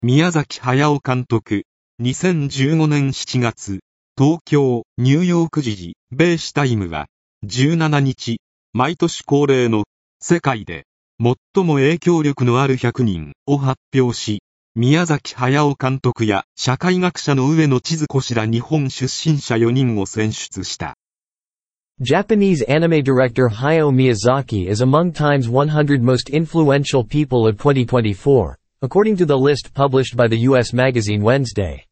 宮崎駿監督、2015年7月、東京、ニューヨーク時事、米紙タイムは、17日、毎年恒例の、世界で、最も影響力のある100人を発表し、宮崎駿監督や社会学者の上野千鶴子氏ら日本出身者4人を選出した。 Japanese anime director Hayao Miyazaki is among Time's 100 most influential people of 2024, according to the list published by the U.S. magazine Wednesday.